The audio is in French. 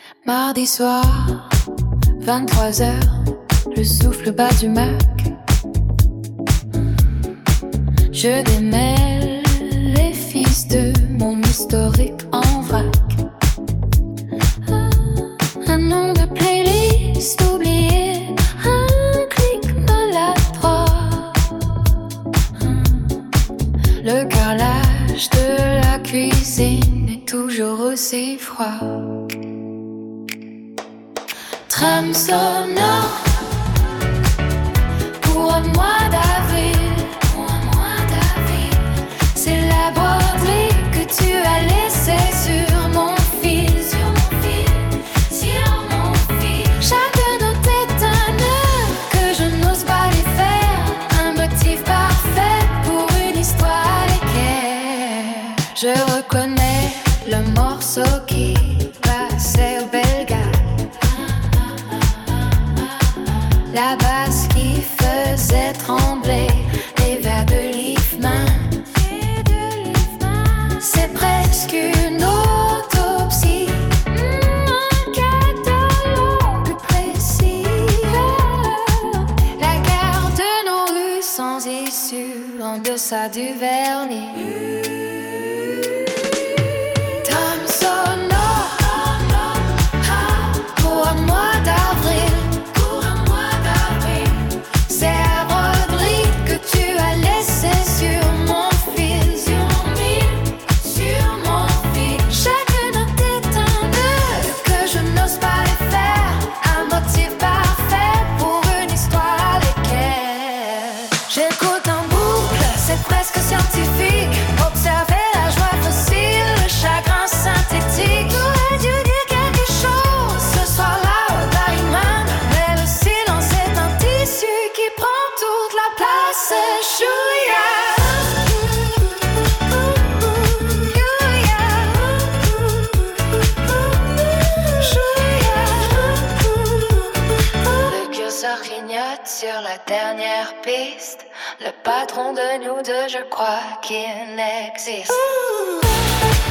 Mardi soir, 23h, le souffle bas du Mac. Je démêle les fils de mon historique en vrac. Un nom de playlist oublié, un clic maladroit. Le carrelage de la cuisine est toujours aussi froid. Trame sonore pour un mois d'avril. C'est la broderie que tu as laissée sur mon fil. Chaque note est un nœud que je n'ose pas lui faire. Un motif parfait pour une histoire d'équerre. Je reconnais le morceau qui passait au Belga. La basse qui faisait trembler les verres de Liefman. C'est presque une autopsie, un catalogue précis. La gare de nos rues sans issue, en deçà du vernis. Trame sonore pour un mois d'avril. C'est la broderie que tu as laissée sur mon fil. Sur mon fil. Chaque note est un nœud que je n'ose pas lui faire. Un motif parfait pour une histoire d'équerre. J'écoute en boucle, c'est presque scientifique. Observer la joie fossile, le chagrin synthétique. J'aurais dû dire quelque chose ce soir-là au barman, mais le silence est un tissu qui prend toute la place. Chouïa. Le curseur clignote sur la dernière piste. Le patron de nous deux, je crois qu'il existe.